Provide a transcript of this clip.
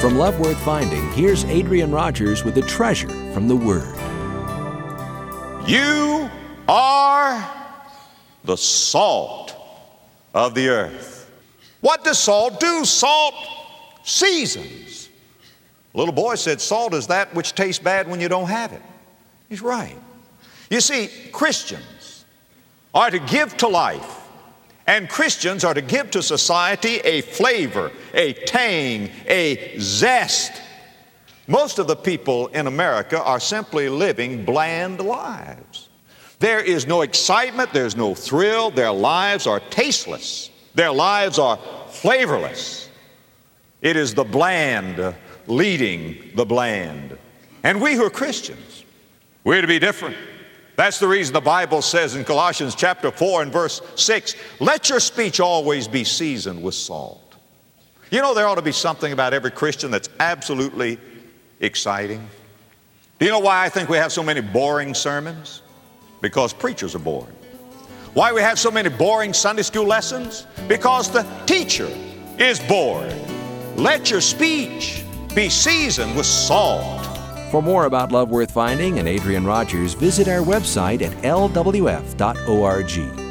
From Love Worth Finding, here's Adrian Rogers with a treasure from the Word. You are the salt of the earth. What does salt do? Salt seasons. A little boy said, salt is that which tastes bad when you don't have it. He's right. You see, Christians are to give to life, and Christians are to give to society a flavor, a tang, a zest. Most of the people in America are simply living bland lives. There is no excitement, there's no thrill, their lives are tasteless, their lives are flavorless. It is the bland leading the bland. And we who are Christians, we're to be different. That's the reason the Bible says in Colossians chapter 4 and verse 6, let your speech always be seasoned with salt. You know, there ought to be something about every Christian that's absolutely exciting. Do you know why I think we have so many boring sermons? Because preachers are bored. Why we have so many boring Sunday school lessons? Because the teacher is bored. Let your speech be seasoned with salt. For more about Love Worth Finding and Adrian Rogers, visit our website at lwf.org.